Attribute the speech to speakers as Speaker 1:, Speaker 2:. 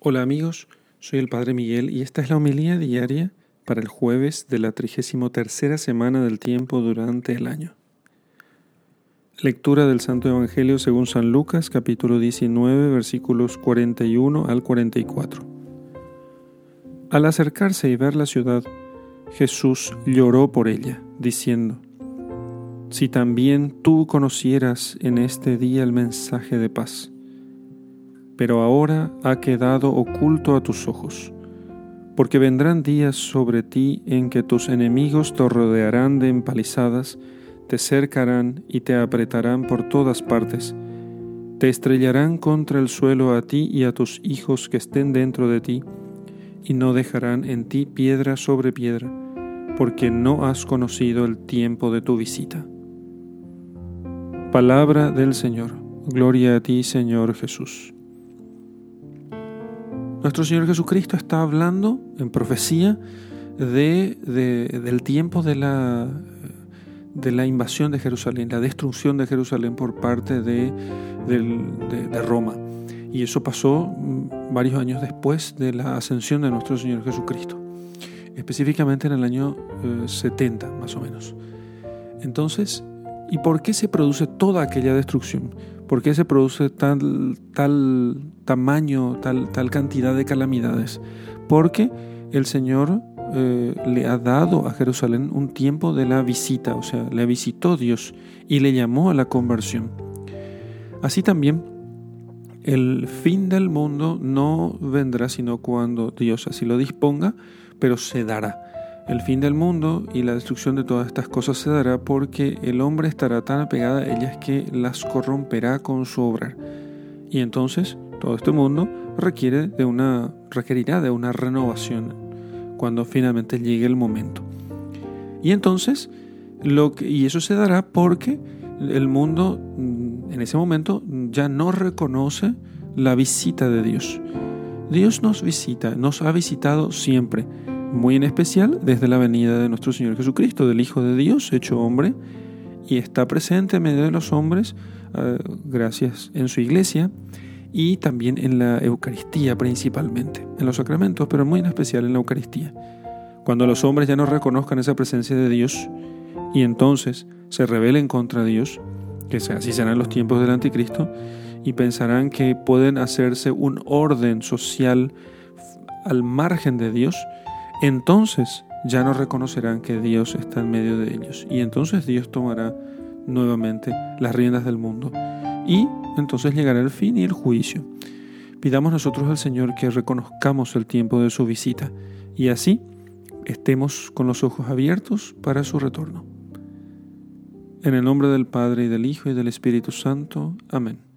Speaker 1: Hola amigos, soy el Padre Miguel y esta es la homilía diaria para el jueves de la 33ª semana del tiempo durante el año. Lectura del Santo Evangelio según San Lucas, capítulo 19, versículos 41 al 44. Al acercarse y ver la ciudad, Jesús lloró por ella, diciendo: «Si también tú conocieras en este día el mensaje de paz, pero ahora ha quedado oculto a tus ojos, porque vendrán días sobre ti en que tus enemigos te rodearán de empalizadas, te cercarán y te apretarán por todas partes, te estrellarán contra el suelo a ti y a tus hijos que estén dentro de ti, y no dejarán en ti piedra sobre piedra, porque no has conocido el tiempo de tu visita». Palabra del Señor. Gloria a ti, Señor Jesús. Nuestro Señor Jesucristo está hablando en profecía del tiempo de la invasión de Jerusalén, la destrucción de Jerusalén por parte de Roma. Y eso pasó varios años después de la ascensión de nuestro Señor Jesucristo, específicamente en el año 70 más o menos. Entonces, ¿y por qué se produce toda aquella destrucción? ¿Por qué se produce tal tamaño, tal cantidad de calamidades? Porque el Señor le ha dado a Jerusalén un tiempo de la visita, o sea, le visitó Dios y le llamó a la conversión. Así también, el fin del mundo no vendrá sino cuando Dios así lo disponga, pero se dará. El fin del mundo y la destrucción de todas estas cosas se dará porque el hombre estará tan apegado a ellas que las corromperá con su obrar. Y entonces todo este mundo requerirá de una renovación cuando finalmente llegue el momento. Y entonces, y eso se dará porque el mundo en ese momento ya no reconoce la visita de Dios. Dios nos visita, nos ha visitado siempre, muy en especial desde la venida de nuestro Señor Jesucristo, del Hijo de Dios hecho hombre, y está presente en medio de los hombres, gracias en su iglesia, y también en la Eucaristía principalmente, en los sacramentos, pero muy en especial en la Eucaristía. Cuando los hombres ya no reconozcan esa presencia de Dios y entonces se rebelen contra Dios, que así serán los tiempos del Anticristo, y pensarán que pueden hacerse un orden social al margen de Dios, entonces ya no reconocerán que Dios está en medio de ellos. Y entonces Dios tomará nuevamente las riendas del mundo. Y entonces llegará el fin y el juicio. Pidamos nosotros al Señor que reconozcamos el tiempo de su visita y así estemos con los ojos abiertos para su retorno. En el nombre del Padre, y del Hijo, y del Espíritu Santo. Amén.